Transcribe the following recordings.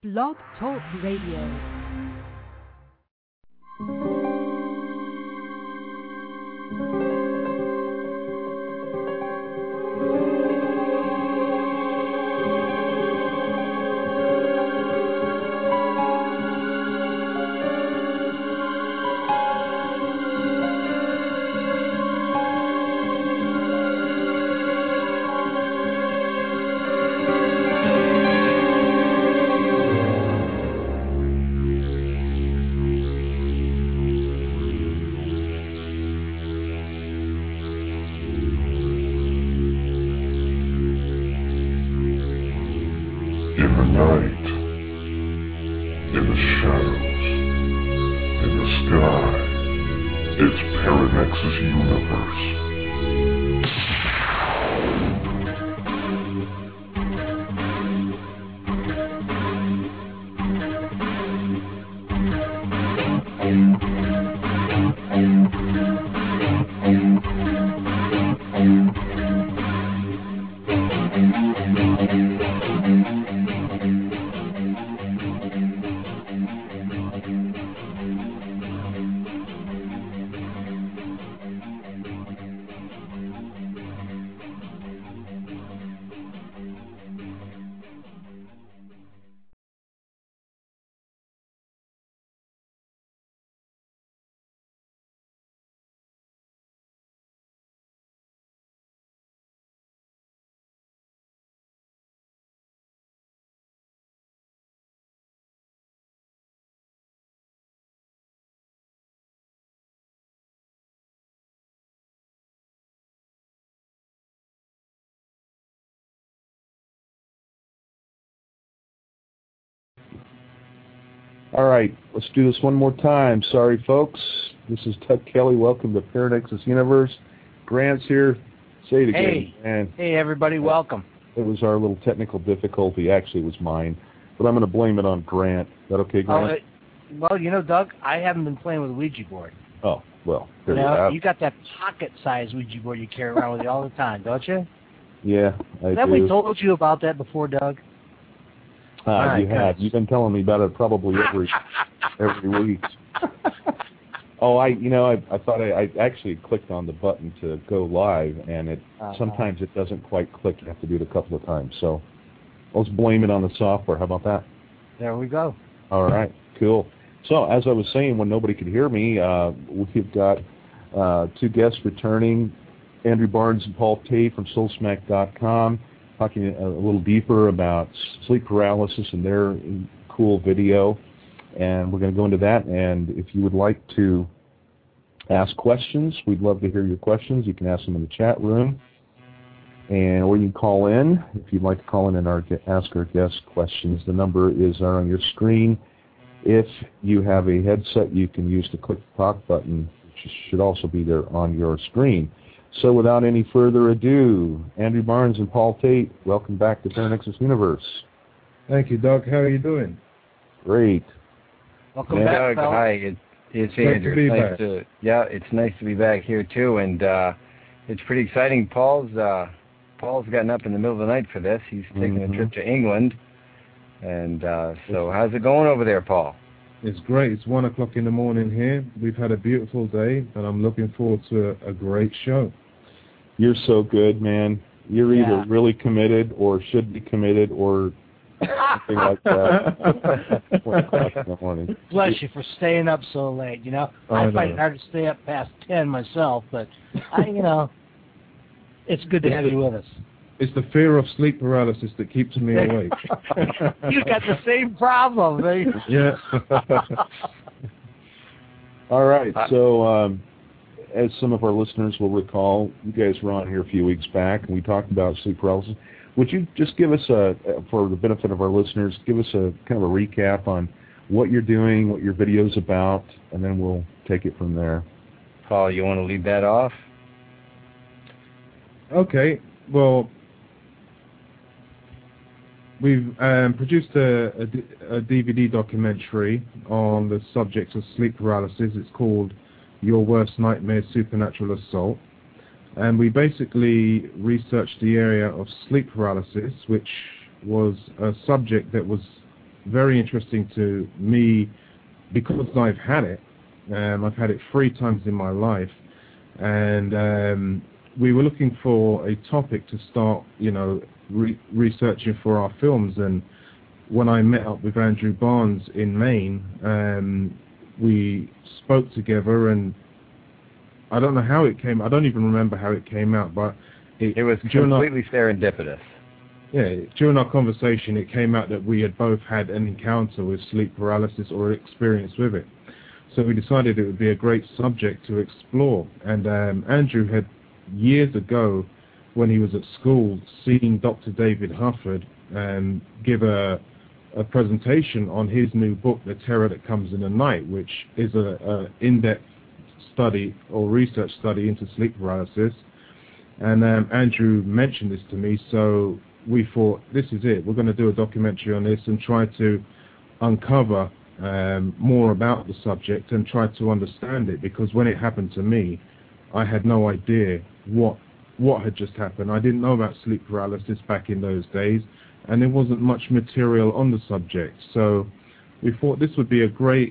Blog Talk Radio. All right, let's do this one more time. Sorry, folks. This is Doug Kelly. Welcome to Paranexus Universe. Grant's here. Say it again. Hey, hey everybody, welcome. It was our little technical difficulty. Actually, it was mine. But I'm going to blame it on Grant. Is that okay, Grant? Well, you know, Doug, I haven't been playing with a Ouija board. Oh, well, there you got that pocket-sized Ouija board you carry around with you all the time, don't you? Yeah, I do. Have we told you about that before, Doug? Right, you have. You've been telling me about it probably every week. Oh, I thought I actually clicked on the button to go live, and it sometimes it doesn't quite click. You have to do it a couple of times. So let's blame it on the software. How about that? There we go. All right, cool. So as I was saying, when nobody could hear me, we've got two guests returning, Andrew Barnes and Paul Tate from SoulSmack.com. Talking a little deeper about sleep paralysis and their cool video. And we're going to go into that. And if you would like to ask questions, we'd love to hear your questions. You can ask them in the chat room. Or you can call in. If you'd like to call in and ask our guests questions, the number is on your screen. If you have a headset, you can use the click the talk button, which should also be there on your screen. So without any further ado, Andrew Barnes and Paul Tate, welcome back to Paranexus Universe. Thank you, Doug. How are you doing? Great. Welcome back, Doug. Hi, it's Andrew. It's nice to be back here too, and it's pretty exciting. Paul's gotten up in the middle of the night for this. He's taking a trip to England, and so how's it going over there, Paul? It's great. It's 1 o'clock in the morning here. We've had a beautiful day, and I'm looking forward to a great show. You're so good, man. You're either really committed or should be committed or something like that. 1 o'clock in the morning. Bless you for staying up so late, you know. I find it hard to stay up past 10 myself, but, it's good to have you with us. It's the fear of sleep paralysis that keeps me awake. You got the same problem, right? Yeah. All right, so as some of our listeners will recall, you guys were on here a few weeks back, and we talked about sleep paralysis. Would you just give us, for the benefit of our listeners, give us a kind of a recap on what you're doing, what your video's about, and then we'll take it from there. Paul, you want to lead that off? Okay, well, we've produced a DVD documentary on the subject of sleep paralysis. It's called Your Worst Nightmare, Supernatural Assault. And we basically researched the area of sleep paralysis, which was a subject that was very interesting to me because I've had it. I've had it 3 times in my life, and we were looking for a topic to start, researching for our films. And when I met up with Andrew Barnes in Maine, we spoke together, and I don't know how it came. I don't even remember how it came out, but it was completely serendipitous. Yeah, during our conversation, it came out that we had both had an encounter with sleep paralysis or experience with it. So we decided it would be a great subject to explore. And Andrew had, years ago, when he was at school, seen Dr. David Hufford give a presentation on his new book, The Terror That Comes in the Night, which is an in-depth study or research study into sleep paralysis. And Andrew mentioned this to me, so we thought, this is it. We're going to do a documentary on this and try to uncover more about the subject and try to understand it, because when it happened to me, I had no idea what had just happened. I didn't know about sleep paralysis back in those days, and there wasn't much material on the subject. So we thought this would be a great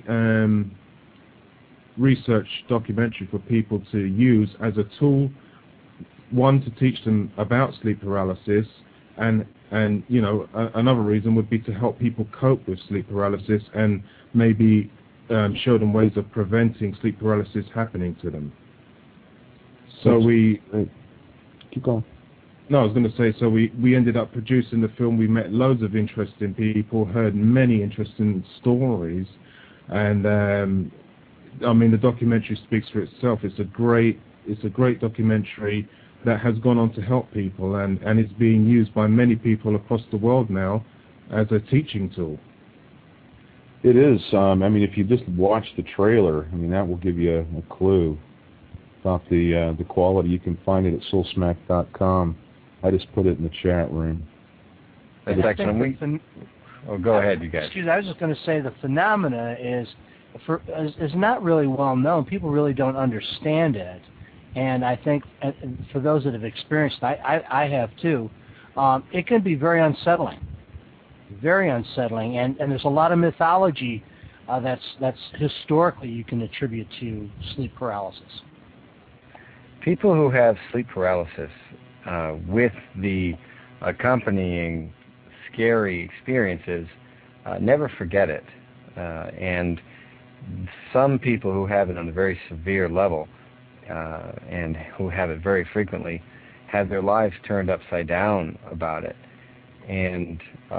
research documentary for people to use as a tool, one, to teach them about sleep paralysis, and another reason would be to help people cope with sleep paralysis and maybe show them ways of preventing sleep paralysis happening to them. So we keep going. No, I was going to say, so we ended up producing the film. We met loads of interesting people, heard many interesting stories, and the documentary speaks for itself. It's a great documentary that has gone on to help people, and it's being used by many people across the world now as a teaching tool. It is. If you just watch the trailer, that will give you a clue about the quality. You can find it at soulsmack.com. I just put it in the chat room. That's excellent. Go ahead, you guys. Excuse me, I was just going to say the phenomena is not really well known. People really don't understand it. And I think for those that have experienced, I have too, it can be very unsettling. Very unsettling. And there's a lot of mythology that's historically you can attribute to sleep paralysis. People who have sleep paralysis with the accompanying scary experiences never forget it. And some people who have it on a very severe level and who have it very frequently have their lives turned upside down about it. And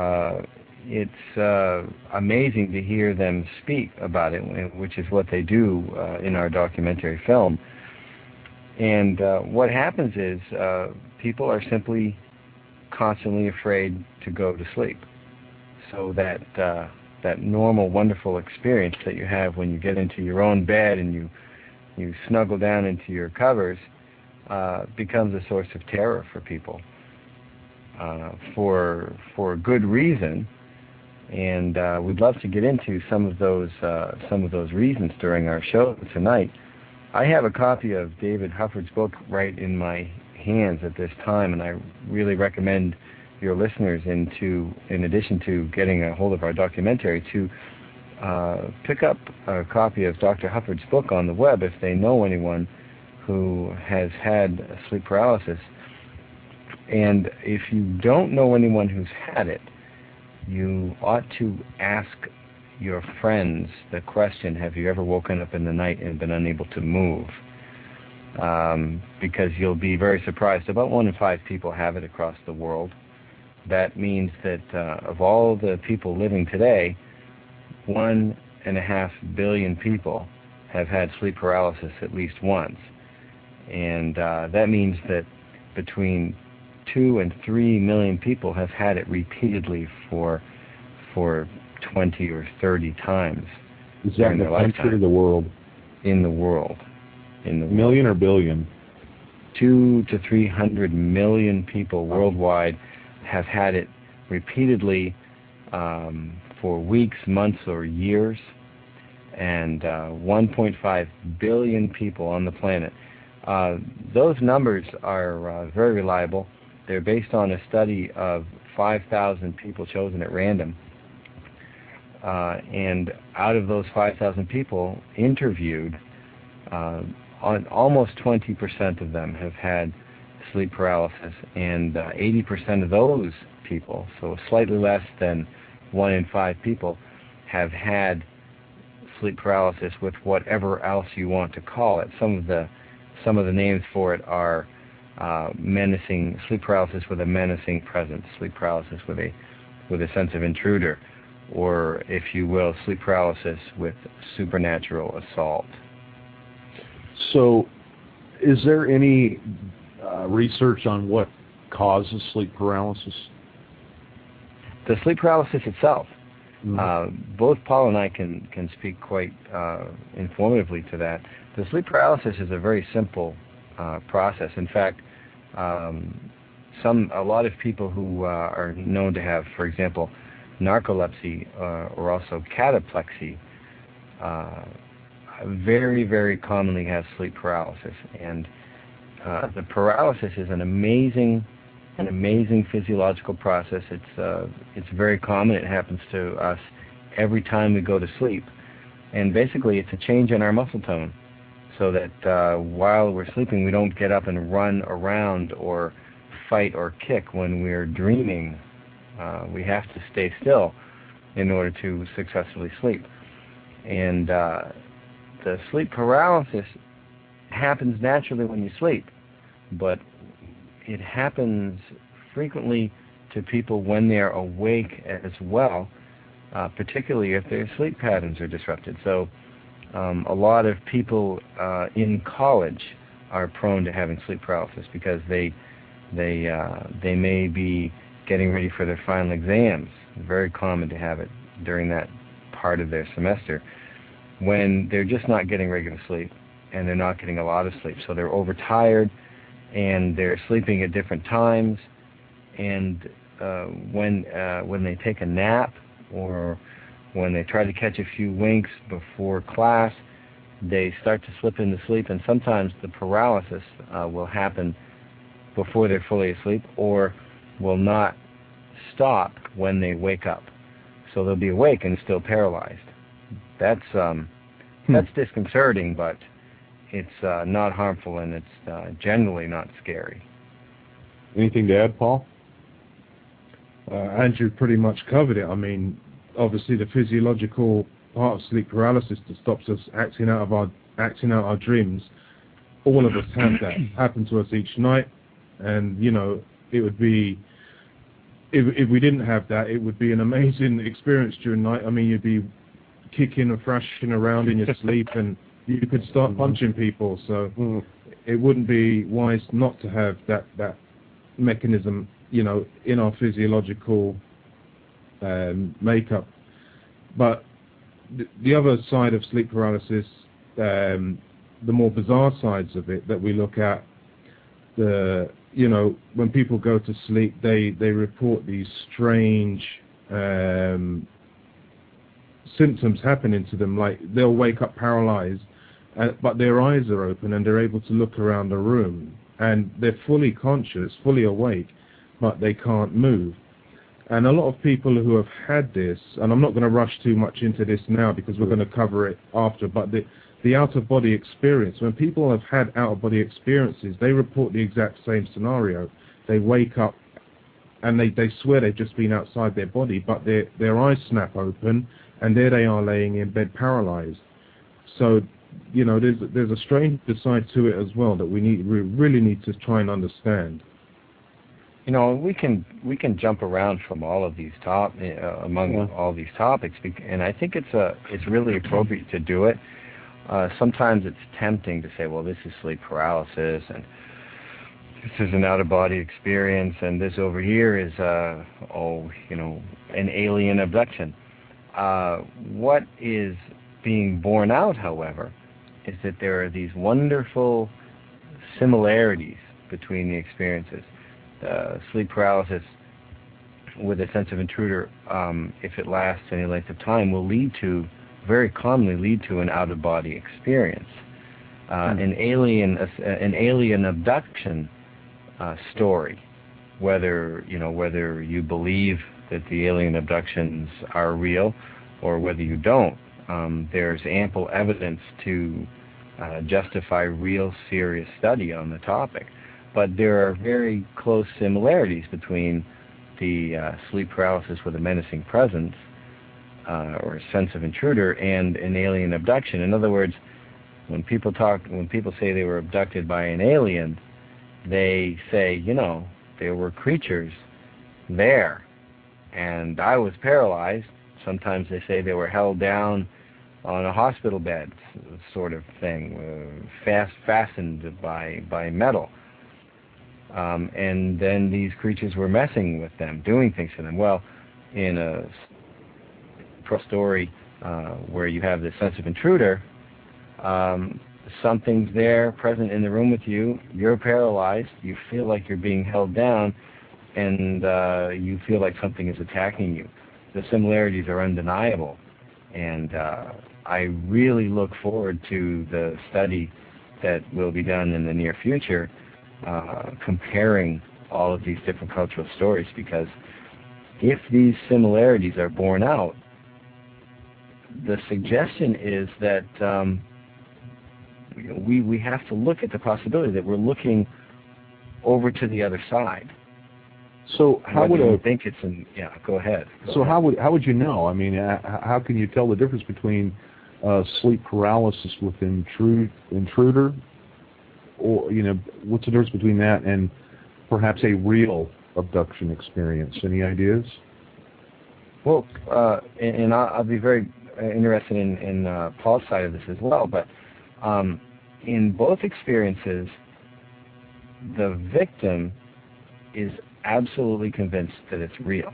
it's amazing to hear them speak about it, which is what they do in our documentary film. And what happens is people are simply constantly afraid to go to sleep. So that normal, wonderful experience that you have when you get into your own bed and you snuggle down into your covers becomes a source of terror for people for good reason. And we'd love to get into some of those reasons during our show tonight. I have a copy of David Hufford's book right in my hands at this time, and I really recommend your listeners, in addition to getting a hold of our documentary, to pick up a copy of Dr. Hufford's book on the web if they know anyone who has had sleep paralysis. And if you don't know anyone who's had it, you ought to ask your friends the question, have you ever woken up in the night and been unable to move? Because you'll be very surprised. About 1 in 5 people have it across the world. That means that of all the people living today, 1.5 billion people have had sleep paralysis at least once. And that means that between 2 and 3 million people have had it repeatedly for 20 or 30 times. Is that in the country or the world? In the world. Million or billion? 200 to 300 million people worldwide have had it repeatedly for weeks, months, or years, and 1.5 billion people on the planet. Those numbers are very reliable. They're based on a study of 5,000 people chosen at random. and out of those 5,000 people interviewed, almost 20% of them have had sleep paralysis, and 80% of those people, so slightly less than 1 in 5 people, have had sleep paralysis with whatever else you want to call it. Some of the names for it are menacing sleep paralysis with a menacing presence, sleep paralysis with a sense of intruder, or, if you will, sleep paralysis with supernatural assault. So, is there any research on what causes sleep paralysis? The sleep paralysis itself. Both Paul and I can speak quite informatively to that. The sleep paralysis is a very simple process. In fact, a lot of people who are known to have, for example, narcolepsy or also cataplexy, very, very commonly have sleep paralysis. And the paralysis is an amazing physiological process. It's very common. It happens to us every time we go to sleep. And basically, it's a change in our muscle tone, so that while we're sleeping, we don't get up and run around or fight or kick when we're dreaming. We have to stay still in order to successfully sleep. And the sleep paralysis happens naturally when you sleep, but it happens frequently to people when they're awake as well, particularly if their sleep patterns are disrupted. So a lot of people in college are prone to having sleep paralysis because they may be getting ready for their final exams. It's very common to have it during that part of their semester when they're just not getting regular sleep and they're not getting a lot of sleep. So they're overtired and they're sleeping at different times, and when they take a nap or when they try to catch a few winks before class, they start to slip into sleep, and sometimes the paralysis will happen before they're fully asleep or will not stop when they wake up. So they'll be awake and still paralyzed. That's disconcerting, but it's not harmful, and it's generally not scary. Anything to add, Paul? Andrew pretty much covered it. I mean, obviously the physiological part of sleep paralysis that stops us acting out our dreams. All of us have that happen to us each night, and it would be, if we didn't have that, it would be an amazing experience during the night. I mean, you'd be kicking and thrashing around in your sleep, and you could start punching people. So it wouldn't be wise not to have that mechanism, in our physiological makeup. But the other side of sleep paralysis, the more bizarre sides of it that we look at, when people go to sleep, they report these strange symptoms happening to them, like they'll wake up paralyzed, but their eyes are open and they're able to look around the room, and they're fully conscious, fully awake, but they can't move. And a lot of people who have had this, and I'm not going to rush too much into this now because we're going to cover it after, but the out-of-body experience, when people have had out-of-body experiences, they report the exact same scenario. They wake up and they swear they've just been outside their body, but their eyes snap open and there they are laying in bed paralyzed. So, there's a strange side to it as well that we really need to try and understand. We can jump around from all of these among all these topics, and I think it's really appropriate to do it. Sometimes it's tempting to say, well, this is sleep paralysis, and this is an out-of-body experience, and this over here is, an alien abduction. What is being borne out, however, is that there are these wonderful similarities between the experiences. Sleep paralysis with a sense of intruder, if it lasts any length of time, will very commonly lead to an out-of-body experience. An alien abduction story, whether you believe that the alien abductions are real or whether you don't, there's ample evidence to justify real serious study on the topic. But there are very close similarities between the sleep paralysis with a menacing presence or a sense of intruder and an alien abduction. In other words, when people say they were abducted by an alien, they say, there were creatures there, and I was paralyzed. Sometimes they say they were held down on a hospital bed, sort of thing, fastened by metal. And then these creatures were messing with them, doing things to them. Well, in a story where you have this sense of intruder, something's there, present in the room with you, you're paralyzed, you feel like you're being held down, and you feel like something is attacking you. The similarities are undeniable, and I really look forward to the study that will be done in the near future, comparing all of these different cultural stories, because if these similarities are borne out, the suggestion is that we have to look at the possibility that we're looking over to the other side. So how would you think it's go ahead. So how would you know? I mean, how can you tell the difference between sleep paralysis with intruder, or what's the difference between that and perhaps a real abduction experience? Any ideas? Well, and I'll be very interested in Paul's side of this as well, but in both experiences, the victim is absolutely convinced that it's real.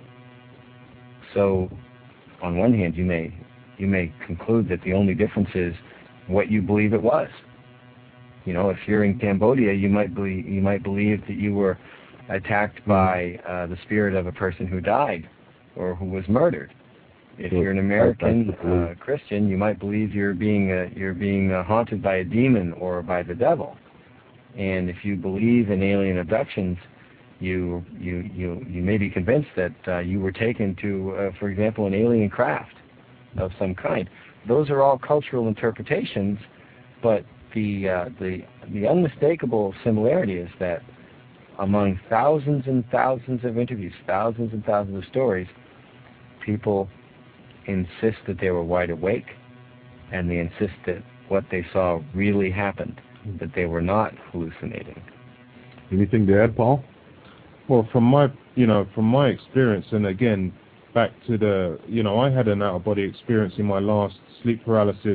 So, on one hand, you may conclude that the only difference is what you believe it was. If you're in Cambodia, you might believe that you were attacked by the spirit of a person who died or who was murdered. If you're an American Christian, you might believe you're being haunted by a demon or by the devil. And if you believe in alien abductions, you may be convinced that you were taken to, for example, an alien craft of some kind. Those are all cultural interpretations, but the unmistakable similarity is that among thousands and thousands of interviews, thousands and thousands of stories, people insist that they were wide awake, and they insist that what they saw really happened, that they were not hallucinating. Anything to add, Paul? Well, from my experience, and again, back to I had an out-of-body experience in my last sleep paralysis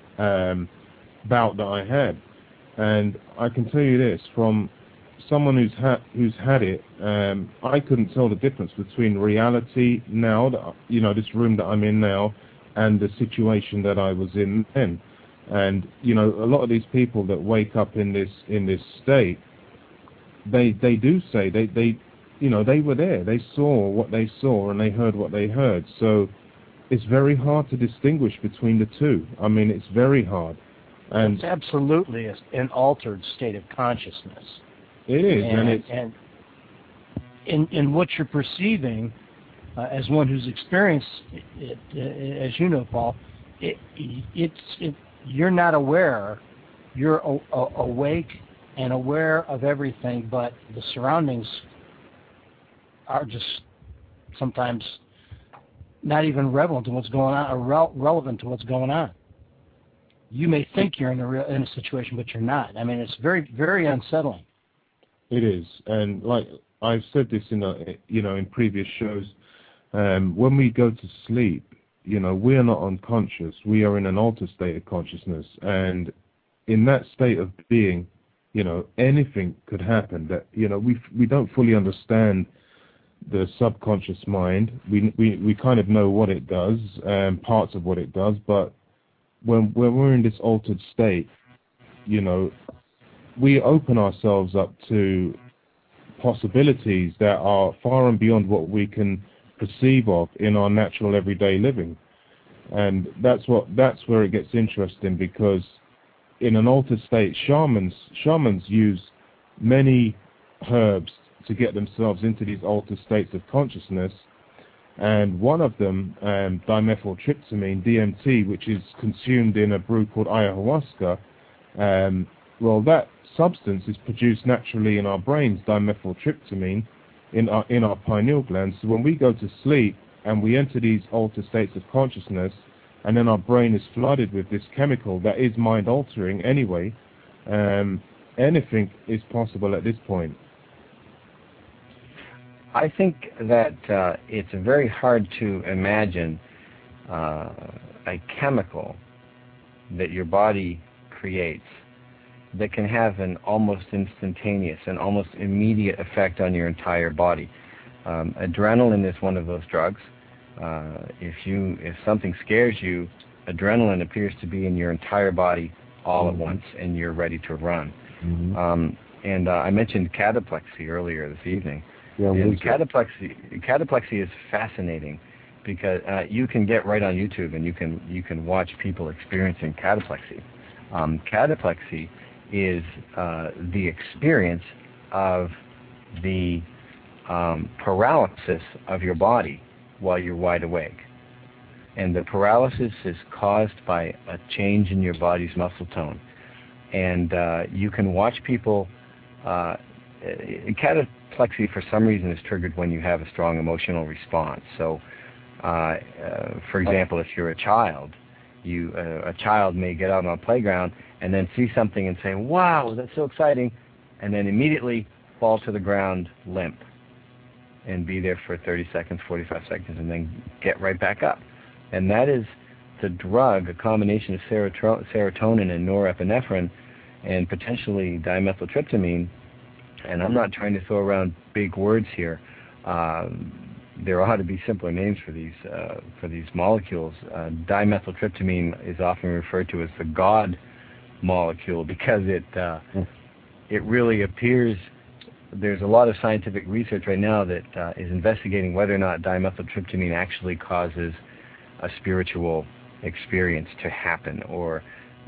bout that I had, and I can tell you this, from someone who's had it, I couldn't tell the difference between reality now, that this room that I'm in now, and the situation that I was in then. And a lot of these people that wake up in this state, they do say they were there, they saw what they saw, and they heard what they heard. So it's very hard to distinguish between the two. I mean, it's very hard. And it's absolutely an altered state of consciousness. It is, and in what you're perceiving, as one who's experienced it, as you know, Paul, you're not aware. You're awake and aware of everything, but the surroundings are just sometimes not even relevant to what's going on, or relevant to what's going on. You may think you're in a situation, but you're not. I mean, it's very, very unsettling. It is, and like I've said this in previous shows, when we go to sleep, we are not unconscious. We are in an altered state of consciousness, and in that state of being, anything could happen. That we don't fully understand the subconscious mind. We kind of know what it does, parts of what it does, but when we're in this altered state, we open ourselves up to possibilities that are far and beyond what we can perceive of in our natural everyday living. And that's where it gets interesting, because in an altered state, shamans use many herbs to get themselves into these altered states of consciousness, and one of them, dimethyltryptamine, DMT, which is consumed in a brew called ayahuasca, well, that substance is produced naturally in our brains, dimethyltryptamine, in our pineal glands. So when we go to sleep and we enter these altered states of consciousness, and then our brain is flooded with this chemical that is mind-altering anyway, anything is possible at this point. I think that it's very hard to imagine a chemical that your body creates that can have an almost instantaneous and almost immediate effect on your entire body. Adrenaline is one of those drugs. If something scares you, adrenaline appears to be in your entire body all at once, and you're ready to run. And I mentioned cataplexy earlier this evening. And cataplexy is fascinating because you can get right on YouTube and you can watch people experiencing cataplexy. Cataplexy is the experience of the paralysis of your body while you're wide awake. And the paralysis is caused by a change in your body's muscle tone. And you can watch people. Cataplexy, for some reason, is triggered when you have a strong emotional response. So, for example, if you're a child, a child may get out on a playground and then see something and say, "Wow, that's so exciting," and then immediately fall to the ground limp and be there for 30 seconds, 45 seconds, and then get right back up. And that is the drug, a combination of serotonin and norepinephrine and potentially dimethyltryptamine. And I'm not trying to throw around big words here. There ought to be simpler names for these molecules. Dimethyltryptamine is often referred to as the God molecule because it really appears. There's a lot of scientific research right now that is investigating whether or not dimethyltryptamine actually causes a spiritual experience to happen or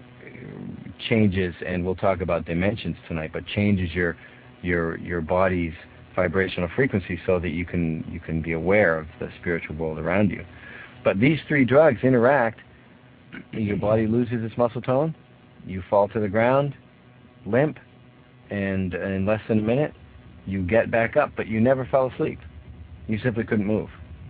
changes, and we'll talk about dimensions tonight, but changes your body's vibrational frequency so that you can be aware of the spiritual world around you. But these three drugs interact. Your body loses its muscle tone, you fall to the ground, limp, and in less than a minute, you get back up, but you never fell asleep. You simply couldn't move.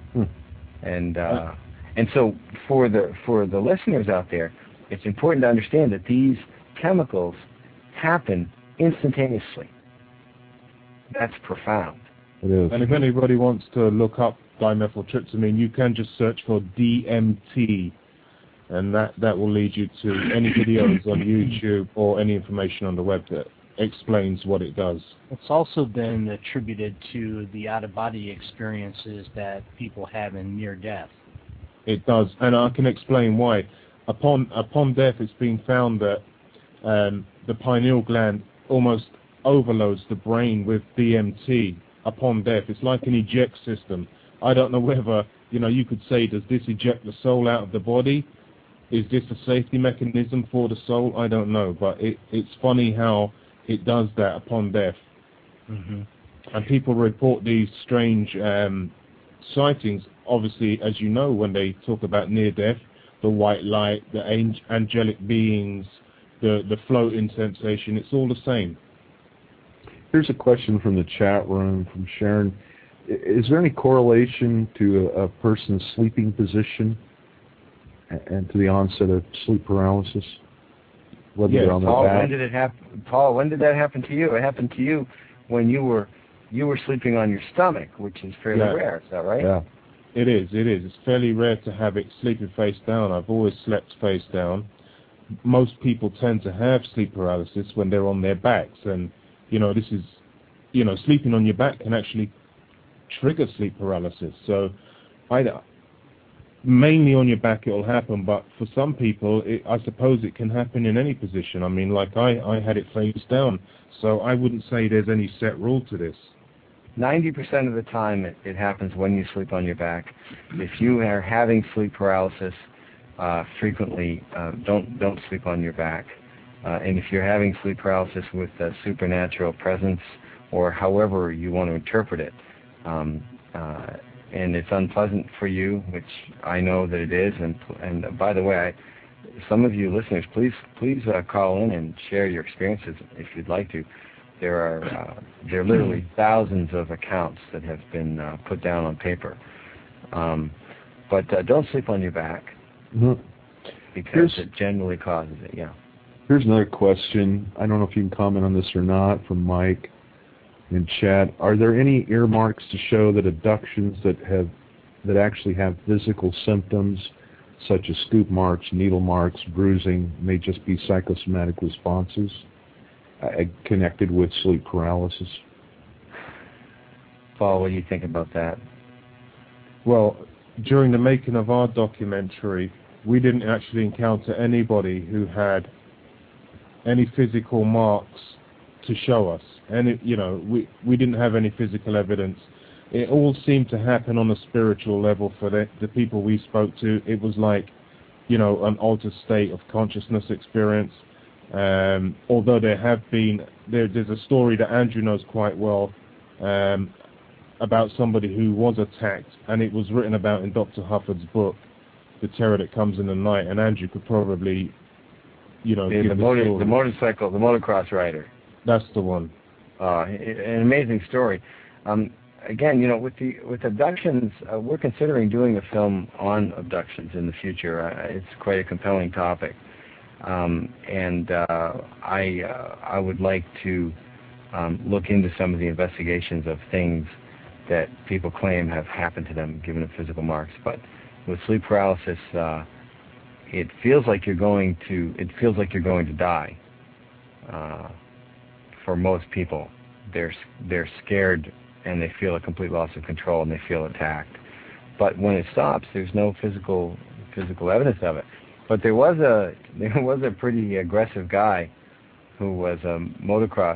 And so for the listeners out there, it's important to understand that these chemicals happen instantaneously. That's profound. It is. And if anybody wants to look up dimethyltryptamine, you can just search for DMT, and that will lead you to any videos on YouTube or any information on the web that explains what it does. It's also been attributed to the out-of-body experiences that people have in near death. It does, and I can explain why. Upon death, it's been found that the pineal gland almost overloads the brain with DMT upon death. It's like an eject system. I don't know whether, you could say, does this eject the soul out of the body? Is this a safety mechanism for the soul? I don't know, but it's funny how it does that upon death. And people report these strange sightings, obviously, as you know, when they talk about near death, the white light, the angelic beings, the floating sensation, it's all the same. Here's a question from the chat room from Sharon. Is there any correlation to a person's sleeping position and to the onset of sleep paralysis? Whether they're on their Paul, back? when did it happen? Paul, when did that happen to you? It happened to you when you were sleeping on your stomach, which is fairly rare. Is that right? Yeah. It is. It's fairly rare to have it sleeping face down. I've always slept face down. Most people tend to have sleep paralysis when they're on their backs, and this is, sleeping on your back can actually trigger sleep paralysis. So, mainly on your back it'll happen, but for some people, I suppose it can happen in any position. I mean, like I had it face down, so I wouldn't say there's any set rule to this. 90% of the time it happens when you sleep on your back. If you are having sleep paralysis frequently, don't sleep on your back. And if you're having sleep paralysis with a supernatural presence, or however you want to interpret it, and it's unpleasant for you, which I know that it is. And by the way, some of you listeners, please call in and share your experiences if you'd like to. There are literally thousands of accounts that have been put down on paper. But don't sleep on your back, because it generally causes it. Yeah. Here's another question. I don't know if you can comment on this or not, from Mike in chat. Are there any earmarks to show that abductions that actually have physical symptoms, such as scoop marks, needle marks, bruising, may just be psychosomatic responses connected with sleep paralysis? Paul, what do you think about that? Well, during the making of our documentary, we didn't actually encounter anybody who had any physical marks to show us. And, we didn't have any physical evidence. It all seemed to happen on a spiritual level for the people we spoke to. It was like, an altered state of consciousness experience. Although there's a story that Andrew knows quite well about somebody who was attacked, and it was written about in Dr. Hufford's book, The Terror That Comes in the Night, and Andrew could probably, give the motocross rider. That's the one. An amazing story. Again, with abductions, we're considering doing a film on abductions in the future. It's quite a compelling topic, and I would like to look into some of the investigations of things that people claim have happened to them, given the physical marks. But with sleep paralysis, it feels like you're going to die. For most people, they're scared and they feel a complete loss of control and they feel attacked. But when it stops, there's no physical evidence of it. But there was a pretty aggressive guy who was a motocross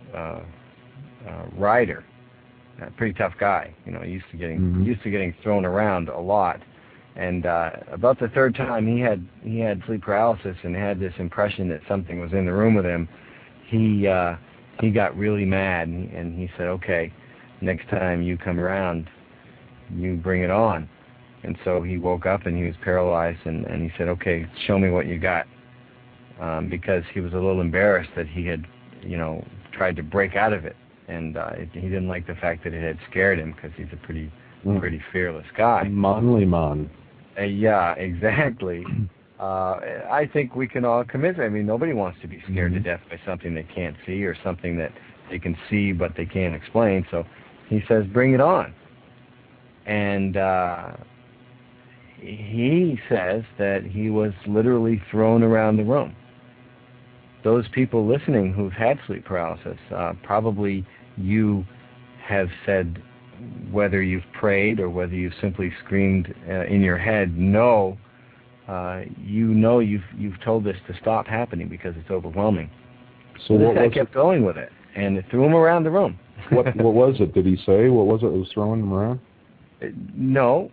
rider, a pretty tough guy. Used to getting thrown around a lot. And about the third time he had sleep paralysis and had this impression that something was in the room with him, he got really mad and he said, "Okay, next time you come around, you bring it on." And so he woke up and he was paralyzed, and he said, "Okay, show me what you got," because he was a little embarrassed that he had, tried to break out of it, and he didn't like the fact that it had scared him, because he's a pretty fearless guy. Manly man. Yeah, exactly. I think we can all commit. I mean, nobody wants to be scared to death by something they can't see or something that they can see but they can't explain. So he says, "Bring it on." And he says that he was literally thrown around the room. Those people listening who've had sleep paralysis, probably you have said, whether you've prayed or whether you've simply screamed in your head, "No," you've told this to stop happening because it's overwhelming. So what was kept going with it, and it threw him around the room. What was it? Did he say what was it that was throwing him around? No.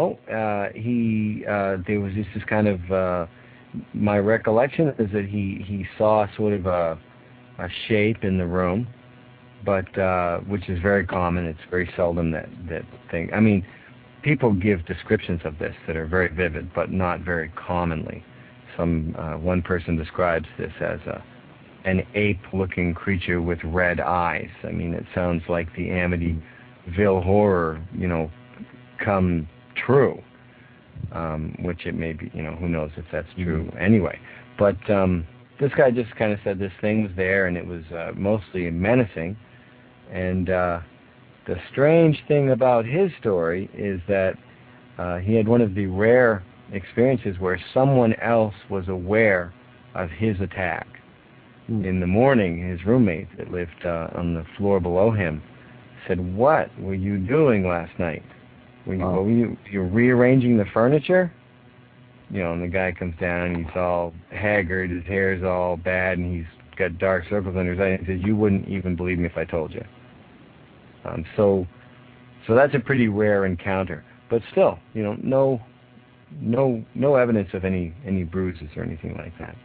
There was just this kind of. My recollection is that he saw sort of a shape in the room, but which is very common. It's very seldom that thing. I mean, people give descriptions of this that are very vivid, but not very commonly. One person describes this as an ape-looking creature with red eyes. I mean, it sounds like the Amityville horror, come true, which it may be. Who knows if that's true anyway. But this guy just kind of said this thing was there, and it was mostly menacing. And the strange thing about his story is that he had one of the rare experiences where someone else was aware of his attack. In the morning, his roommate that lived on the floor below him said, "What were you doing last night? Were you rearranging the furniture?" And the guy comes down and he's all haggard, his hair's all bad, and he's got dark circles under his eyes. He says, "You wouldn't even believe me if I told you." So that's a pretty rare encounter. But still, no evidence of any bruises or anything like that.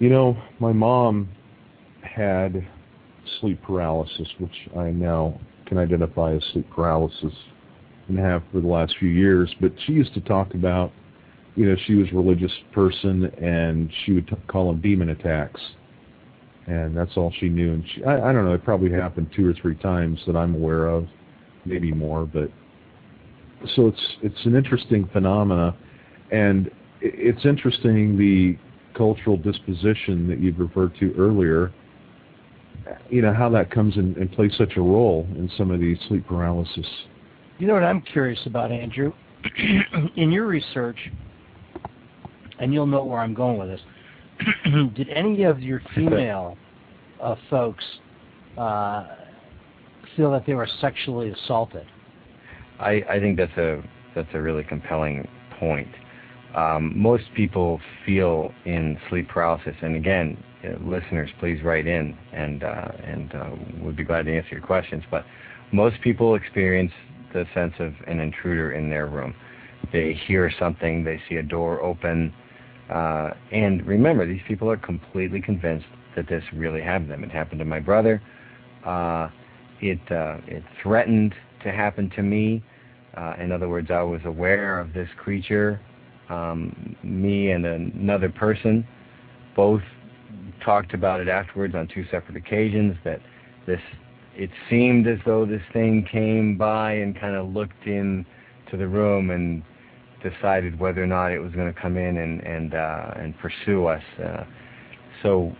My mom had sleep paralysis, which I now can identify as sleep paralysis and have for the last few years. But she used to talk about, she was a religious person, and she would call them demon attacks. And that's all she knew. And I don't know, it probably happened 2 or 3 times that I'm aware of, maybe more. But so it's an interesting phenomena, and it's interesting the cultural disposition that you've referred to earlier, how that comes in and plays such a role in some of these sleep paralysis. You know what I'm curious about, Andrew? In your research, and you'll know where I'm going with this, did any of your female folks feel that they were sexually assaulted? I think that's a really compelling point. Most people feel in sleep paralysis, and again, listeners, please write in, and we'd be glad to answer your questions. But most people experience the sense of an intruder in their room. They hear something, they see a door open, and remember, these people are completely convinced that this really happened to them. It happened to my brother. It threatened to happen to me. In other words, I was aware of this creature. Me and another person both talked about it afterwards on 2 separate occasions, that it seemed as though this thing came by and kind of looked into the room and decided whether or not it was going to come in and pursue us. So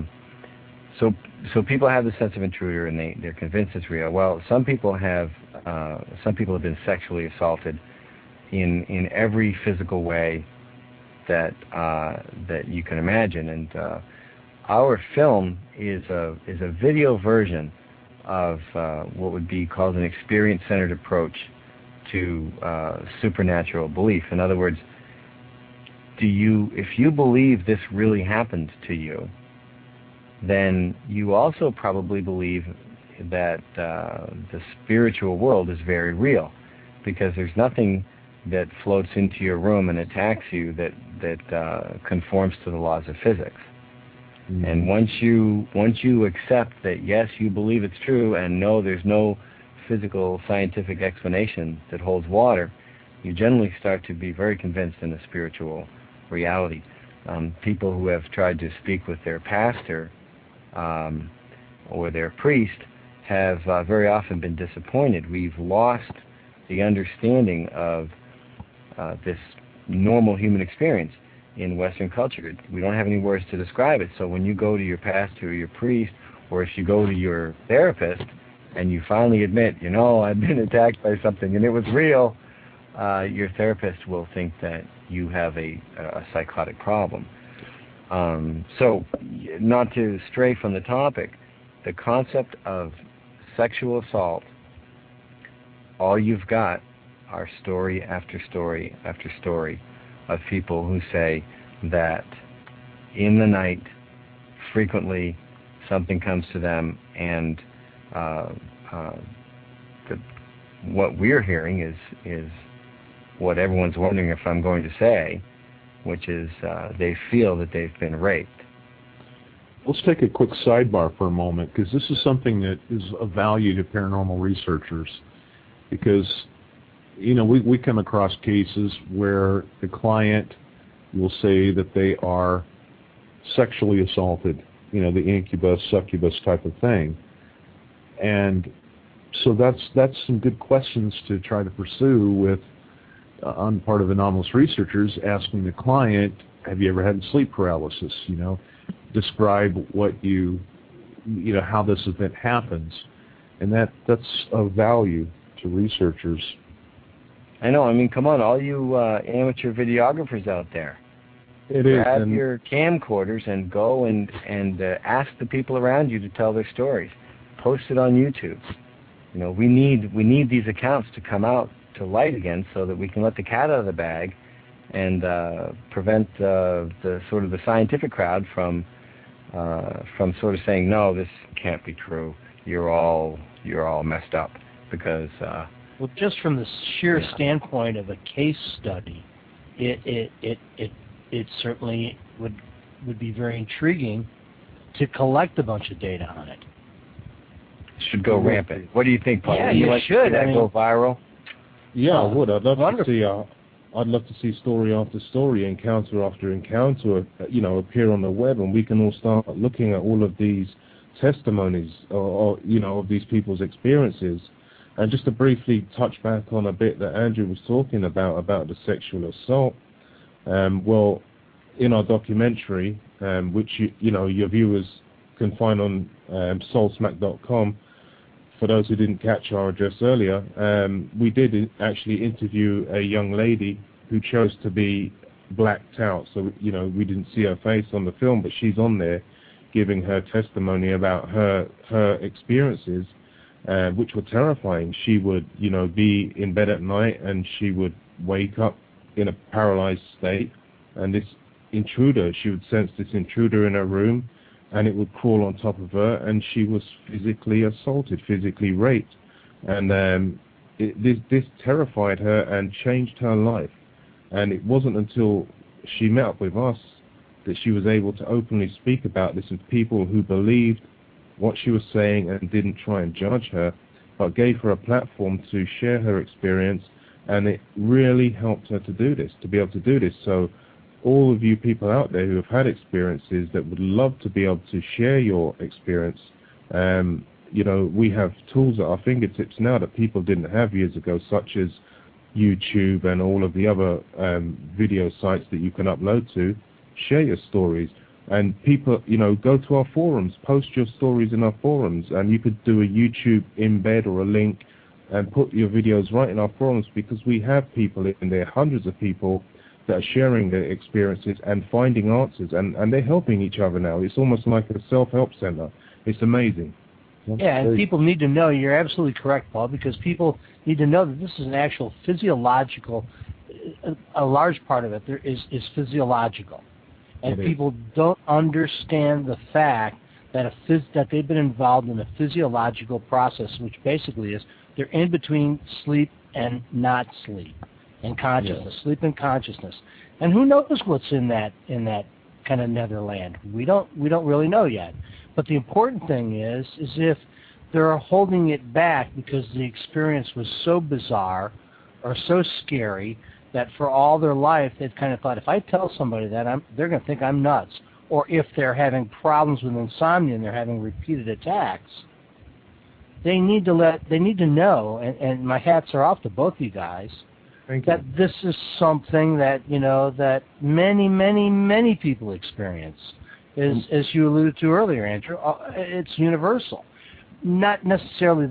people have the sense of intruder, and they're convinced it's real. Well, some people have been sexually assaulted in every physical way that you can imagine, and our film is a video version of what would be called an experience-centered approach to supernatural belief. In other words, if you believe this really happened to you, then you also probably believe that the spiritual world is very real, because there's nothing that floats into your room and attacks you that conforms to the laws of physics. Mm-hmm. And once you accept that, yes, you believe it's true, and no, there's no physical scientific explanation that holds water, you generally start to be very convinced in the spiritual reality. People who have tried to speak with their pastor or their priest have very often been disappointed. We've lost the understanding of this normal human experience in Western culture. We don't have any words to describe it. So when you go to your pastor or your priest, or if you go to your therapist and you finally admit, I've been attacked by something and it was real, your therapist will think that you have a psychotic problem. So not to stray from the topic, the concept of sexual assault, all you've got are story after story after story of people who say that in the night, frequently, something comes to them, and what we're hearing is what everyone's wondering if I'm going to say, which is they feel that they've been raped. Let's take a quick sidebar for a moment, because this is something that is of value to paranormal researchers, because we come across cases where the client will say that they are sexually assaulted, the incubus, succubus type of thing. And so that's some good questions to try to pursue with, on part of anomalous researchers, asking the client, have you ever had sleep paralysis? Describe what how this event happens. And that's of value to researchers. I know. I mean, come on, all you amateur videographers out there. Grab your camcorders and go and ask the people around you to tell their stories. Post it on YouTube. We need these accounts to come out to light again, so that we can let the cat out of the bag and prevent the scientific crowd from sort of saying, no, this can't be true. You're all messed up, because. Well, just from the sheer standpoint of a case study, it certainly would be very intriguing to collect a bunch of data on it. should go rampant. What do you think, Paul? Yeah, would you like should. To see that go viral? Yeah, I would. I'd love wonderful. to see. I'd love to see story after story, encounter after encounter, appear on the web, and we can all start looking at all of these testimonies, or of these people's experiences. And just to briefly touch back on a bit that Andrew was talking about the sexual assault. Well, in our documentary, which your viewers can find on soulsmack.com. For those who didn't catch our address earlier, we did actually interview a young lady who chose to be blacked out. So, we didn't see her face on the film, but she's on there giving her testimony about her experiences, which were terrifying. She would, be in bed at night and she would wake up in a paralyzed state, and this intruder, she would sense this intruder in her room, and it would crawl on top of her, and she was physically assaulted, physically raped. And this terrified her and changed her life. And it wasn't until she met up with us that she was able to openly speak about this with people who believed what she was saying and didn't try and judge her, but gave her a platform to share her experience, and it really helped her to do this, to be able to do this. So all of you people out there who have had experiences that would love to be able to share your experience, we have tools at our fingertips now that people didn't have years ago, such as YouTube and all of the other video sites that you can upload to. Share your stories. And people, go to our forums, post your stories in our forums, and you could do a YouTube embed or a link and put your videos right in our forums, because we have people in there, hundreds of people, that are sharing their experiences and finding answers, and they're helping each other now. It's almost like a self-help center. It's amazing. Yeah, and people need to know, you're absolutely correct, Paul, because people need to know that this is an actual physiological, a large part of it is physiological. And people don't understand the fact that that they've been involved in a physiological process, which basically is they're in between sleep and not sleep. And consciousness, sleep and consciousness, and who knows what's in that kind of netherland? We don't really know yet. But the important thing is if they're holding it back because the experience was so bizarre or so scary that for all their life they've kind of thought, if I tell somebody that, they're going to think I'm nuts. Or if they're having problems with insomnia and they're having repeated attacks, they need to know. And my hats are off to both you guys. That this is something that that many people experience, as you alluded to earlier, Andrew. It's universal, not necessarily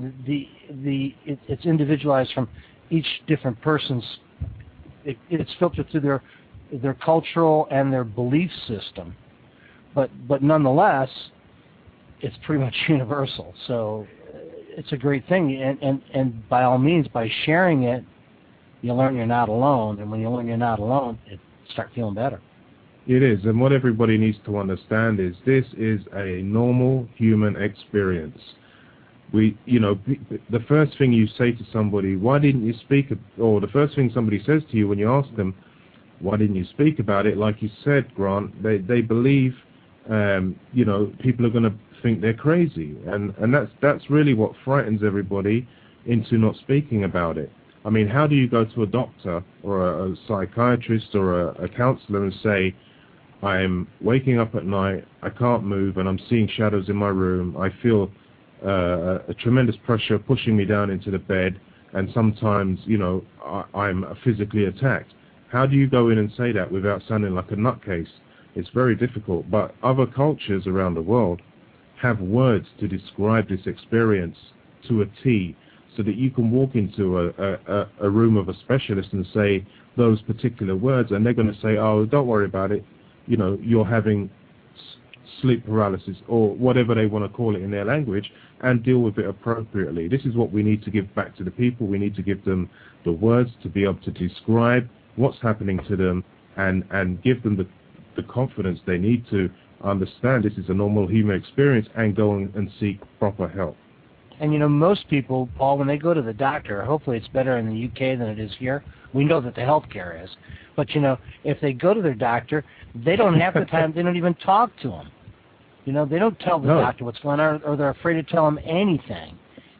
it's individualized from each different person's. It's filtered through their cultural and their belief system, but nonetheless, it's pretty much universal. So it's a great thing, and by all means, by sharing it, you learn you're not alone, and when you learn you're not alone, you start feeling better. It is, and what everybody needs to understand is this is a normal human experience. The first thing you say to somebody, why didn't you speak, or the first thing somebody says to you when you ask them, why didn't you speak about it, like you said, Grant, they believe, people are going to think they're crazy, and that's really what frightens everybody into not speaking about it. I mean, how do you go to a doctor or a psychiatrist or a counselor and say, I'm waking up at night, I can't move, and I'm seeing shadows in my room, I feel a tremendous pressure pushing me down into the bed, and sometimes, I'm physically attacked. How do you go in and say that without sounding like a nutcase? It's very difficult, but other cultures around the world have words to describe this experience to a T, so that you can walk into a room of a specialist and say those particular words, and they're going to say, oh, don't worry about it, you're having sleep paralysis, or whatever they want to call it in their language, and deal with it appropriately. This is what we need to give back to the people. We need to give them the words to be able to describe what's happening to them, and give them the confidence they need to understand this is a normal human experience and go and seek proper help. And most people, Paul, when they go to the doctor, hopefully it's better in the UK than it is here. We know that the healthcare is. But, if they go to their doctor, they don't have the time, they don't even talk to them. They don't tell the doctor what's going on, or they're afraid to tell them anything.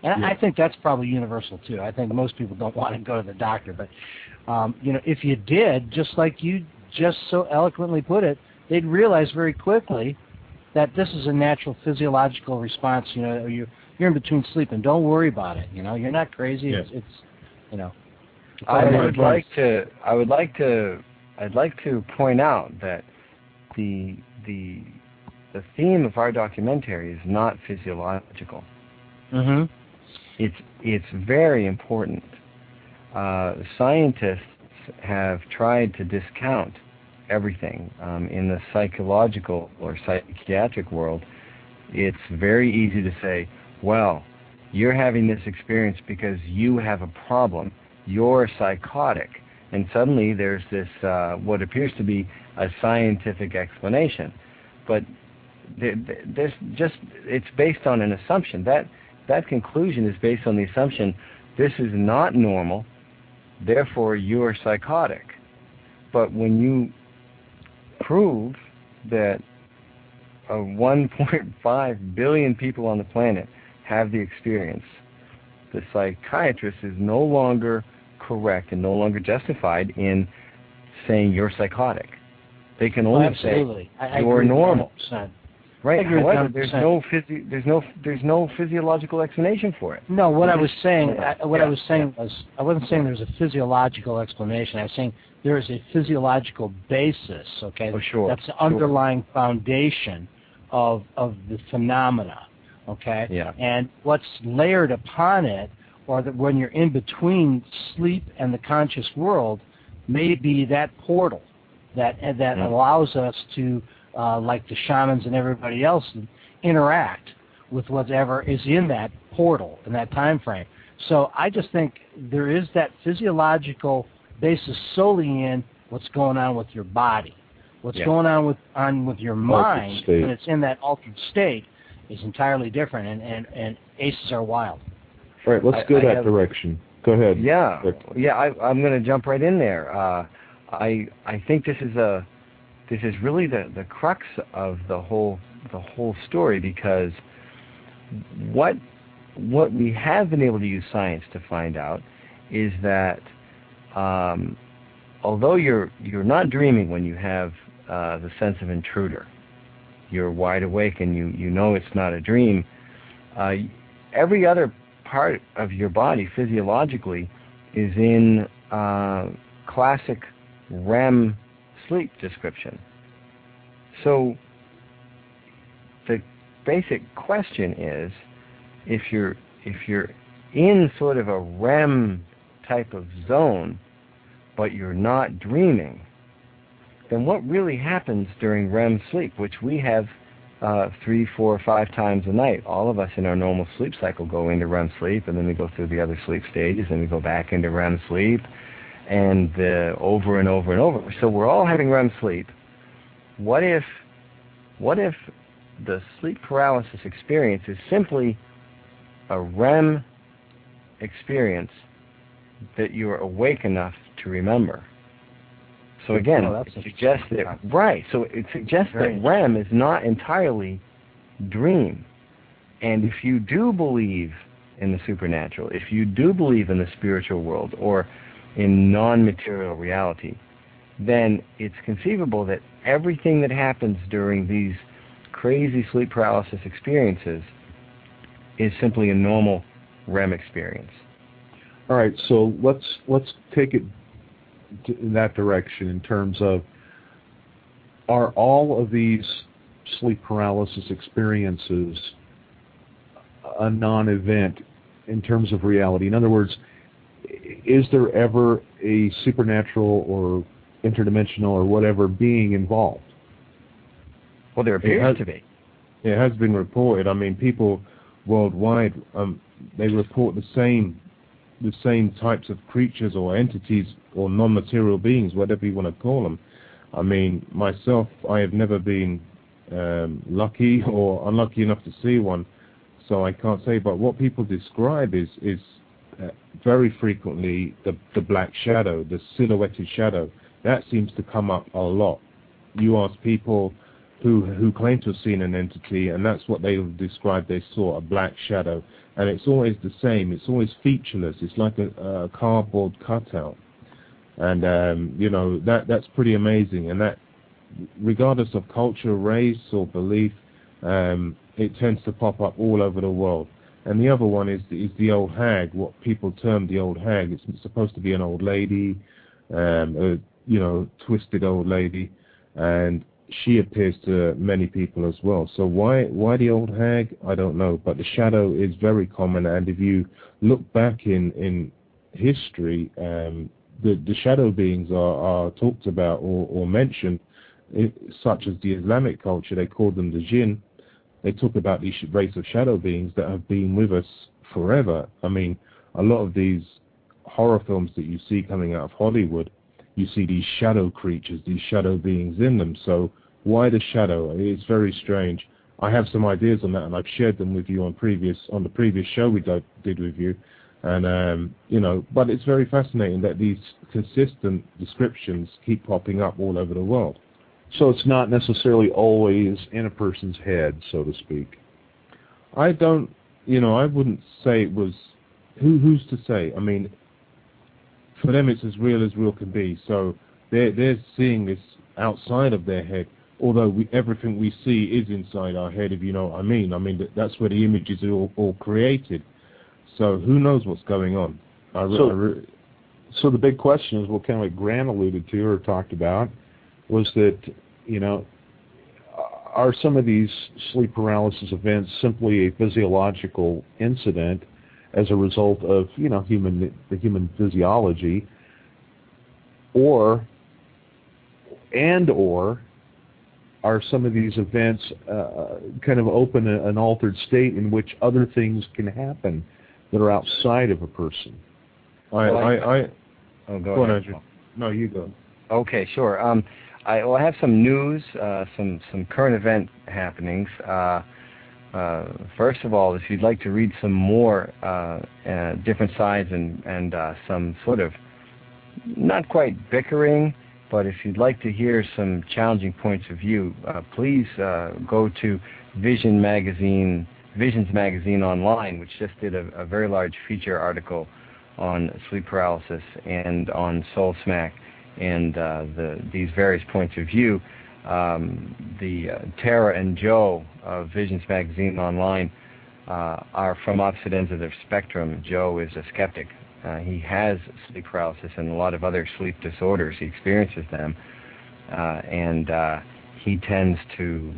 And I think that's probably universal too. I think most people don't want to go to the doctor, but if you did, just like you just so eloquently put it, they'd realize very quickly that this is a natural physiological response. You're in between sleep, and don't worry about it. You're not crazy. Yeah. I'd like to point out that the theme of our documentary is not physiological. Mm-hmm. It's very important. Scientists have tried to discount everything in the psychological or psychiatric world. It's very easy to say, well, you're having this experience because you have a problem. You're psychotic. And suddenly there's this, what appears to be a scientific explanation. But it's based on an assumption. That conclusion is based on the assumption this is not normal, therefore you are psychotic. But when you prove that 1.5 billion people on the planet have the experience, the psychiatrist is no longer correct and no longer justified in saying you're psychotic. They can only say you're normal. 100%. Right. However, there's no physiological explanation for it. No, what I was saying was I wasn't saying there's a physiological explanation. I was saying there is a physiological basis. Okay. Oh, sure. That's the underlying foundation of the phenomena. Okay. Yeah. And what's layered upon it, or that when you're in between sleep and the conscious world, may be that portal that allows us to, like the shamans and everybody else, interact with whatever is in that portal in that time frame. So I just think there is that physiological basis solely in what's going on with your body. What's going on with your mind when it's in that altered state is entirely different, and aces are wild. All right, let's go that direction. Go ahead. Yeah, I'm going to jump right in there. I think this is really the crux of the whole story, because what we have been able to use science to find out is that although you're not dreaming when you have the sense of intruder, you're wide awake and you know it's not a dream. Every other part of your body physiologically is in classic REM sleep description. So the basic question is, if you're in sort of a REM type of zone, but you're not dreaming, then what really happens during REM sleep, which we have 3, 4, 5 times a night? All of us in our normal sleep cycle go into REM sleep, and then we go through the other sleep stages, and we go back into REM sleep, and over and over and over. So we're all having REM sleep. What if the sleep paralysis experience is simply a REM experience that you are awake enough to remember? So again, it suggests that that REM is not entirely dream. And if you do believe in the supernatural, if you do believe in the spiritual world or in non-material reality, then it's conceivable that everything that happens during these crazy sleep paralysis experiences is simply a normal REM experience. All right, so let's take it in that direction in terms of, are all of these sleep paralysis experiences a non-event in terms of reality? In other words, is there ever a supernatural or interdimensional or whatever being involved? Well, there appears to be. It has been reported. I mean, people worldwide, they report the same types of creatures or entities or non-material beings, whatever you want to call them. I mean, myself, I have never been lucky or unlucky enough to see one, so I can't say. But what people describe is very frequently the black shadow, the silhouetted shadow. That seems to come up a lot. You ask people who claim to have seen an entity, and that's what they describe. They saw a black shadow. and it's always the same. It's always featureless. It's like a cardboard cutout, and that's pretty amazing. And that, regardless of culture, race, or belief, it tends to pop up all over the world. And the other one is the old hag, what people term the old hag. It's supposed to be an old lady, twisted old lady, and she appears to many people as well. So why the old hag? I don't know, but the shadow is very common. And if you look back in history, the shadow beings are talked about or mentioned, such as the Islamic culture. They call them the jinn. They talk about these race of shadow beings that have been with us forever. I mean, a lot of these horror films that you see coming out of Hollywood, you see these shadow creatures, these shadow beings in them. So why the shadow? It's very strange. I have some ideas on that, and I've shared them with you on the previous show we did with you. And but it's very fascinating that these consistent descriptions keep popping up all over the world. So it's not necessarily always in a person's head, so to speak. I wouldn't say it was. Who's to say? I mean, for them it's as real can be. So they're seeing this outside of their head, although everything we see is inside our head, if you know what I mean. I mean, that's where the images are all created. So who knows what's going on? So the big question is, what kind of like Grant alluded to or talked about, was that, are some of these sleep paralysis events simply a physiological incident as a result of, the human physiology, or are some of these events kind of open an altered state in which other things can happen that are outside of a person? Go ahead, Andrew. No, you go. Okay, sure. I have some news, some current event happenings. First of all, if you'd like to read some more different sides and some sort of not quite bickering, but if you'd like to hear some challenging points of view, please go to Visions Magazine Online, which just did a very large feature article on sleep paralysis and on Soul Smack and these various points of view. Tara and Joe of Visions Magazine Online are from opposite ends of the spectrum. Joe is a skeptic. He has sleep paralysis and a lot of other sleep disorders. He experiences them, and he tends to...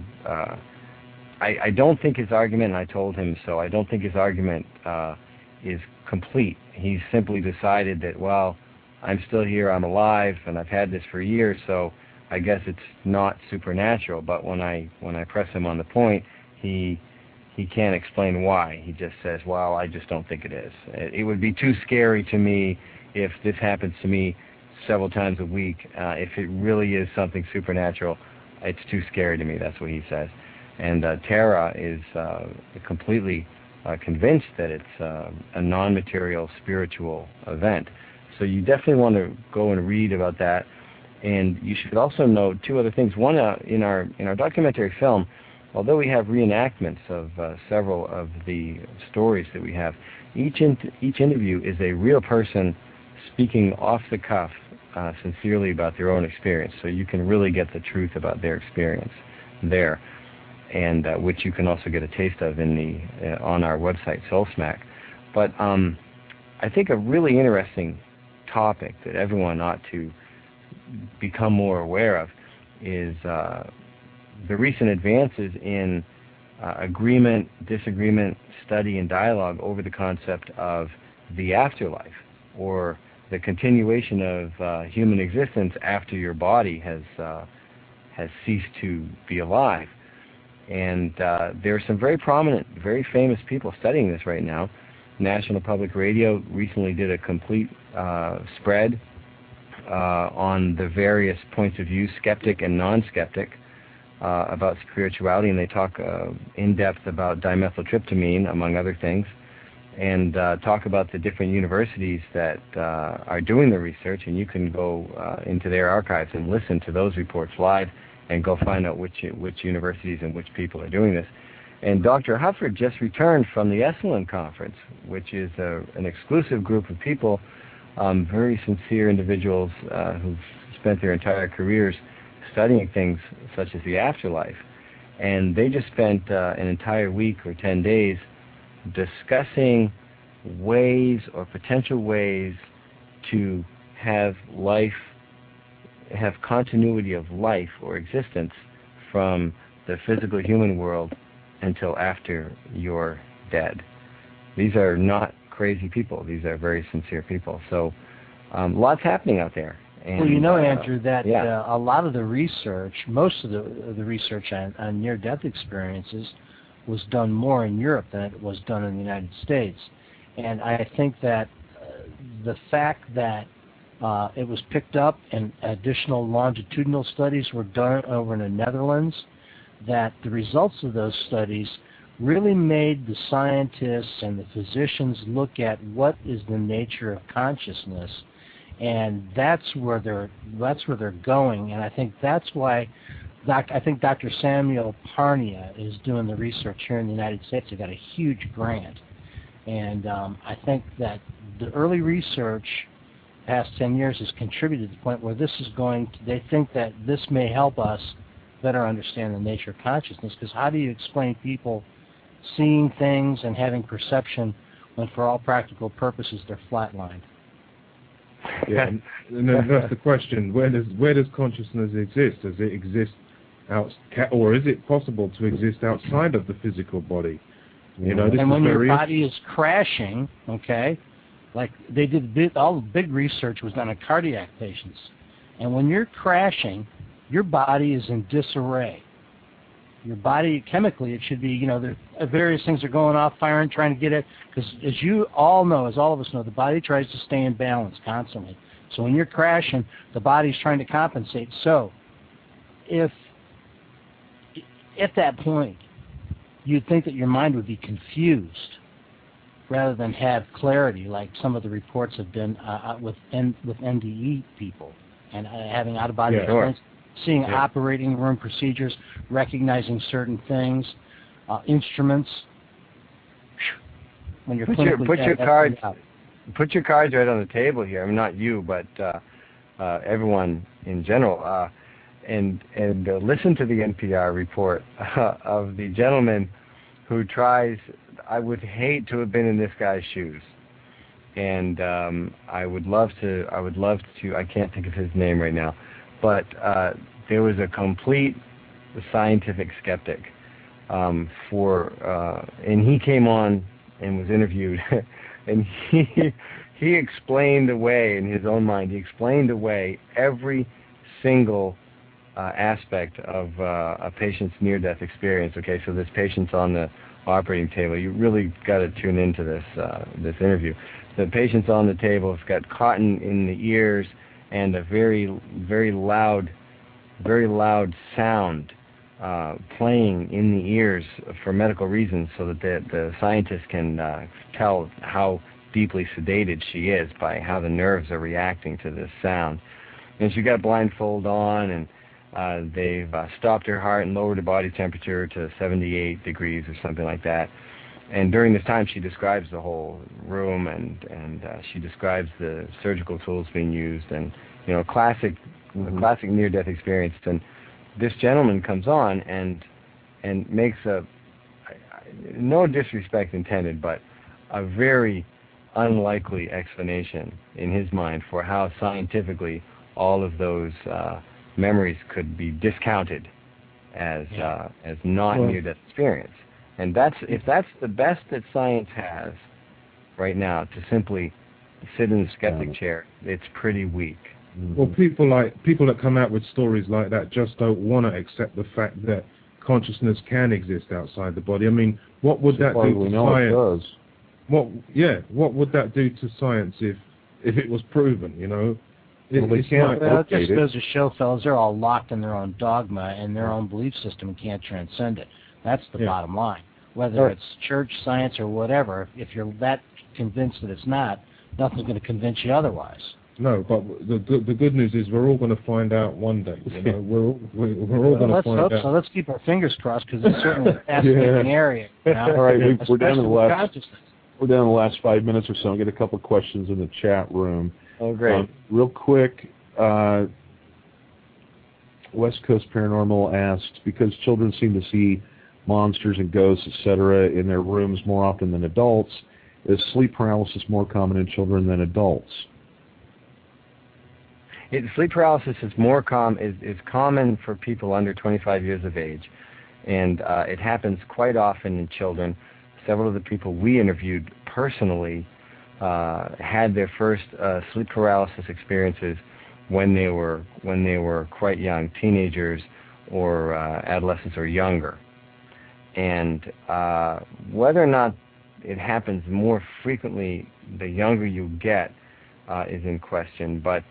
I don't think his argument, and I told him so, I don't think his argument is complete. He's simply decided that, well, I'm still here, I'm alive, and I've had this for years, so I guess it's not supernatural. But when I press him on the point, he can't explain why. He just says, well, I just don't think it is. It would be too scary to me if this happens to me several times a week. If it really is something supernatural, it's too scary to me. That's what he says. And Tara is completely convinced that it's a non-material spiritual event. So you definitely want to go and read about that. And you should also know two other things. One, in our documentary film, although we have reenactments of several of the stories that we have, each interview is a real person speaking off the cuff sincerely about their own experience. So you can really get the truth about their experience there, and which you can also get a taste of on our website, SoulSmack. But I think a really interesting topic that everyone ought to become more aware of is the recent advances in agreement, disagreement, study, and dialogue over the concept of the afterlife, or the continuation of human existence after your body has ceased to be alive. And there are some very prominent, very famous people studying this right now. National Public Radio recently did a complete spread on the various points of view, skeptic and non-skeptic, about spirituality, and they talk in depth about dimethyltryptamine, among other things, and talk about the different universities that are doing the research. And you can go into their archives and listen to those reports live, and go find out which universities and which people are doing this. And Dr. Hufford just returned from the Esalen Conference, which is an exclusive group of people, very sincere individuals who've spent their entire careers studying things such as the afterlife. And they just spent an entire week or 10 days discussing ways or potential ways to have life, have continuity of life or existence from the physical human world until after you're dead. These are not crazy people. These are very sincere people. So lots happening out there. And, well, you know, Andrew, that a lot of the research, most of the research on near-death experiences was done more in Europe than it was done in the United States. And I think that the fact that it was picked up and additional longitudinal studies were done over in the Netherlands, that the results of those studies really made the scientists and the physicians look at what is the nature of consciousness, and that's where they're going. And I think that's why I think Dr. Samuel Parnia is doing the research here in the United States. They got a huge grant, and I think that the early research past 10 years has contributed to the point where this is going to, they think that this may help us better understand the nature of consciousness, because how do you explain people seeing things and having perception when for all practical purposes they're flatlined? Yeah, and then that's the question, where does consciousness exist? Does it exist or is it possible to exist outside of the physical body? You know, this and when your very body is crashing, okay, like they did, all the big research was done on cardiac patients, and when you're crashing, your body is in disarray. Your body, chemically, it should be, you know, there various things are going off, firing, trying to get it, because as you all know, as all of us know, the body tries to stay in balance constantly. So when you're crashing, the body's trying to compensate. So if at that point you'd think that your mind would be confused rather than have clarity, like some of the reports have been with NDE people and having out-of-body experience, seeing operating room procedures, recognizing certain things, instruments. When you're put your cards right on the table here. I mean, not you, but everyone in general. And listen to the NPR report of the gentleman who tries. I would hate to have been in this guy's shoes, and I would love to. I can't think of his name right now, but there was a complete scientific skeptic and he came on and was interviewed, and he explained away in his own mind. He explained away every single aspect of a patient's near-death experience. Okay, so this patient's on the operating table. You really got to tune into this interview. The patient's on the table. It's got cotton in the ears and a very, very loud sound playing in the ears for medical reasons, so that the scientists can tell how deeply sedated she is by how the nerves are reacting to this sound. And she got blindfold on, and they've stopped her heart and lowered her body temperature to 78 degrees or something like that. And during this time, she describes the whole room, and she describes the surgical tools being used, and classic near-death experience. And this gentleman comes on and makes no disrespect intended, but a very unlikely explanation in his mind for how scientifically all of those memories could be discounted as not near-death experience. And if that's the best that science has right now, to simply sit in the skeptic chair, it's pretty weak. Well, people that come out with stories like that just don't want to accept the fact that consciousness can exist outside the body. I mean, what would that do to science? What would that do to science if it was proven? It just goes to show, fellas, they're all locked in their own dogma and their own belief system and can't transcend it. That's the bottom line. Whether it's church, science, or whatever, if you're that convinced that it's not, nothing's going to convince you otherwise. No, but the good news is we're all going to find out one day. You know, we're all going to find out. So let's keep our fingers crossed because it's certainly a fascinating area. You know? All right, we're down to the last 5 minutes or so. I'll get a couple of questions in the chat room. Oh, great. Real quick, West Coast Paranormal asked, because children seem to see monsters and ghosts, etc., in their rooms more often than adults, is sleep paralysis more common in children than adults? Sleep paralysis is is common for people under 25 years of age, and it happens quite often in children. Several of the people we interviewed personally had their first sleep paralysis experiences when they were quite young, teenagers or adolescents or younger. And whether or not it happens more frequently the younger you get is in question, but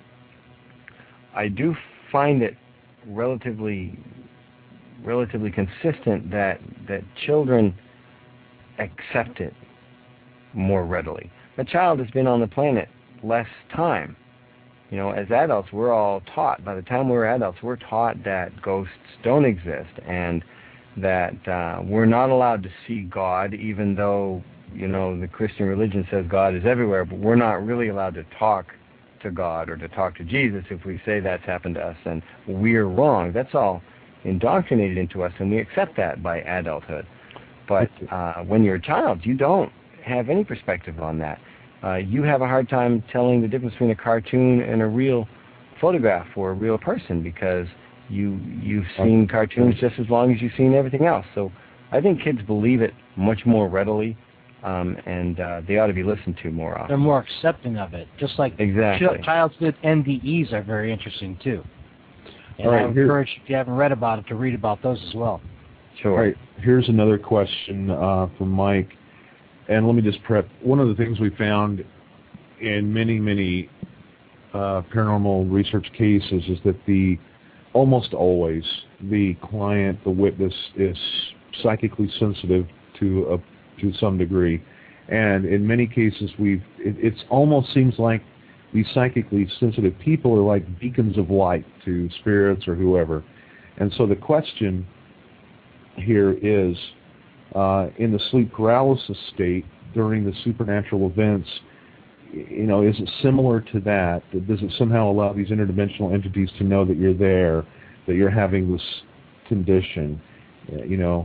I do find it relatively consistent that children accept it more readily. A child has been on the planet less time. You know, as adults, we're all taught. By the time we're adults, we're taught that ghosts don't exist and that we're not allowed to see God, even though, you know, the Christian religion says God is everywhere, but we're not really allowed to talk to God or to talk to Jesus if we say that's happened to us and we're wrong. That's all indoctrinated into us, and we accept that by adulthood. But when you're a child, you don't have any perspective on that. You have a hard time telling the difference between a cartoon and a real photograph or a real person because you've seen cartoons just as long as you've seen everything else. So I think kids believe it much more readily, and they ought to be listened to more often. They're more accepting of it, just like childhood NDEs are very interesting too. And I encourage, if you haven't read about it, to read about those as well. Sure. All right, here's another question from Mike. And let me just prep. One of the things we found in many paranormal research cases is that almost always the client, the witness, is psychically sensitive to some degree. And in many cases, it almost seems like these psychically sensitive people are like beacons of light to spirits or whoever. And so the question here is, in the sleep paralysis state during the supernatural events, you know, is it similar to that? Does it somehow allow these interdimensional entities to know that you're there, that you're having this condition? You know,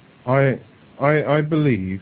I believe,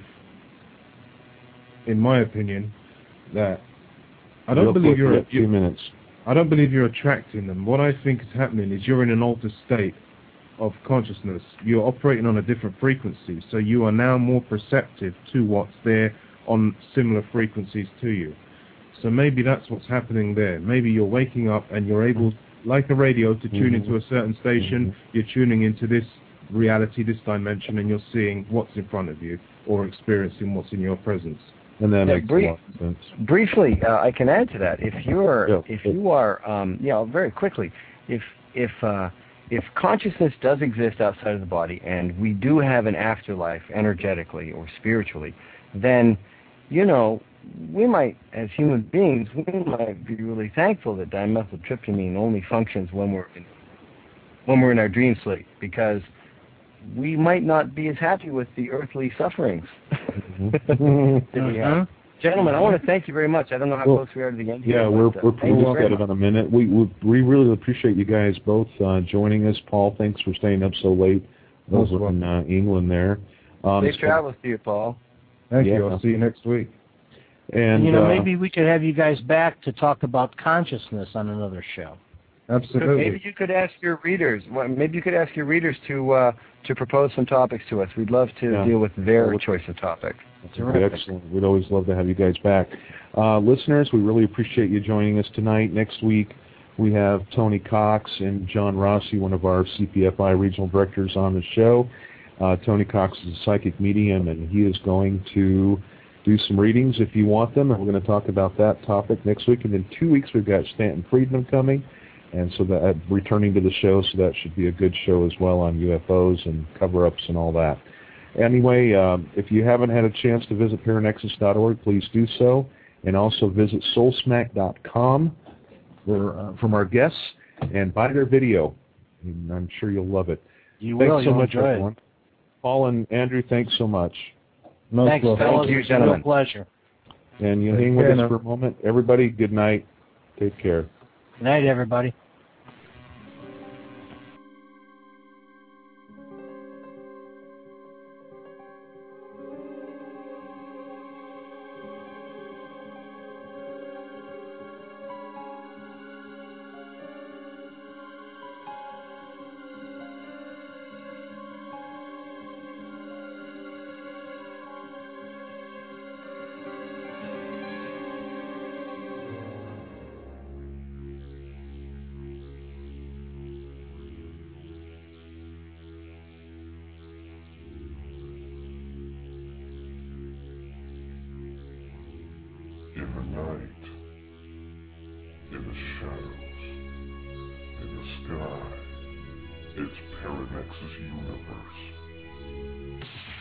in my opinion, that I don't believe you're 2 minutes. I don't believe you're attracting them. What I think is happening is you're in an altered state of consciousness. You're operating on a different frequency, so you are now more perceptive to what's there on similar frequencies to you. So maybe that's what's happening there. Maybe you're waking up and you're able, like a radio, to tune into a certain station. You're tuning into this reality, this dimension, and you're seeing what's in front of you or experiencing what's in your presence. And that makes a lot of sense. Briefly, I can add to that. If you are, very quickly, if consciousness does exist outside of the body, and we do have an afterlife energetically or spiritually, then, you know, we might, as human beings, we might be really thankful that dimethyltryptamine only functions when we're in our dream sleep, because we might not be as happy with the earthly sufferings that we have. Gentlemen, I want to thank you very much. I don't know how close we are to the end here. Yeah, we're pretty much at it on a minute. We really appreciate you guys both joining us. Paul, thanks for staying up so late over in England there. Safe travels to you, Paul. Thank you. I'll see you next week. And you know, maybe we could have you guys back to talk about consciousness on another show. Absolutely. Maybe you could ask your readers. To propose some topics to us. We'd love to deal with their choice of topics. That's excellent. We'd always love to have you guys back. Listeners, we really appreciate you joining us tonight. Next week, we have Tony Cox and John Rossi, one of our CPFI regional directors, on the show. Tony Cox is a psychic medium, and he is going to do some readings if you want them, and we're going to talk about that topic next week. And in 2 weeks, we've got Stanton Friedman coming, and so that returning to the show, so that should be a good show as well on UFOs and cover-ups and all that. Anyway, if you haven't had a chance to visit Paranexus.org, please do so. and also visit soulsmack.com from our guests and buy their video. And I'm sure you'll love it. Thanks so much, everyone. Paul and Andrew, thanks so much. Thanks, fellas. Thank you, gentlemen. It's a real pleasure. And you hang with us for a moment. Everybody, good night. Take care. Good night, everybody. In the night, in the shadows, in the sky, it's Paranex's universe.